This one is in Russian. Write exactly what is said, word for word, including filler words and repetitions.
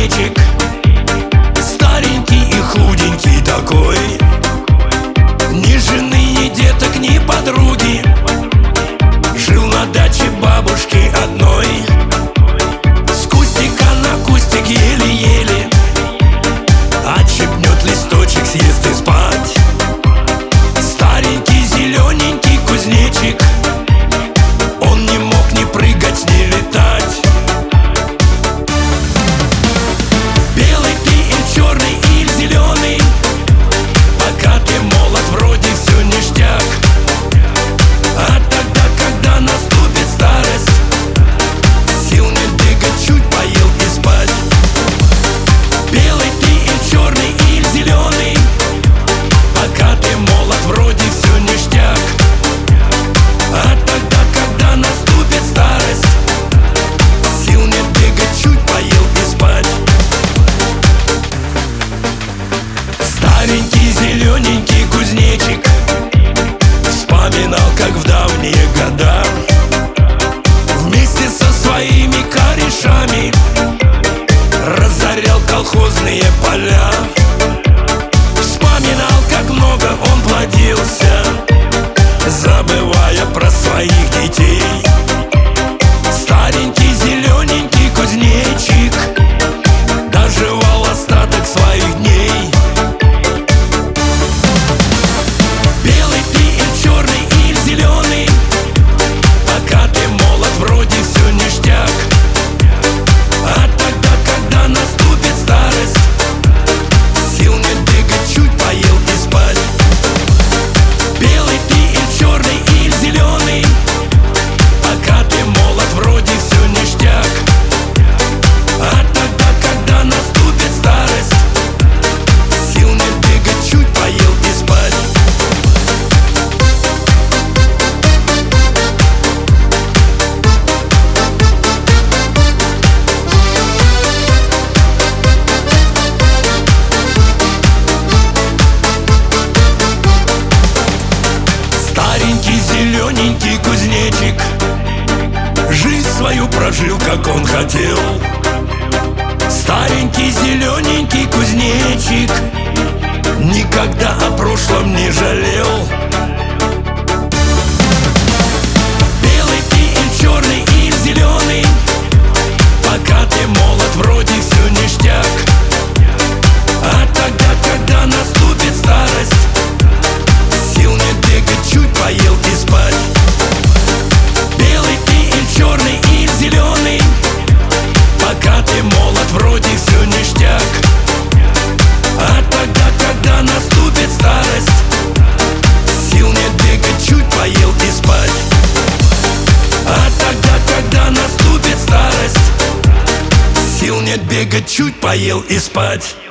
кузнечик, старенький и худенький такой. Ни жены, ни деток, ни подруги, жил на даче бабушки одной. С кустика на кустик еле-еле отщипнет листочек, съест и спать. Старенький зелененький кузнечик, он не мог ни прыгать, ни летать. Белый ты или черный, или зеленый, пока ты молод, вроде все ништяк. А тогда, когда наступит старость, сил нет бегать, чуть поел и спать. Белый ты или черный, или зеленый, пока ты молод, вроде все ништяк. А тогда, когда наступит старость, сил нет бегать, чуть поел и спать. Старенький зелененький кузнечик вспоминал, как в давние года вместе со своими корешами разорял колхозные поля. Вспоминал, как много он плодился, забывая про своих детей. Старенький зелененький кузнечик доживал остаток своих дней. Белый ты или черный, или зеленый, пока ты молод, вроде все ништяк. А тогда, когда наступит старость, сил нет бегать, чуть поел и спать. Белый ты или черный, или зеленый, пока ты молод, вроде все ништяк. А тогда, когда наступит старость, сил нет бегать, чуть поел и спать. Старенький зелененький кузнечик жизнь свою прожил, как он хотел. Старенький зелененький кузнечик никогда о прошлом не жалел. Белый ты или черный, или зеленый, пока ты молод, вроде все ништяк. А тогда, когда наступит старость, сил нет бегать, чуть поел и спать. Белый ты или черный, или зеленый, пока ты молод, вроде все ништяк. А тогда, когда наступит старость, сил нет бегать, чуть поел и спать. А тогда, когда наступит старость, сил нет бегать, чуть поел и спать.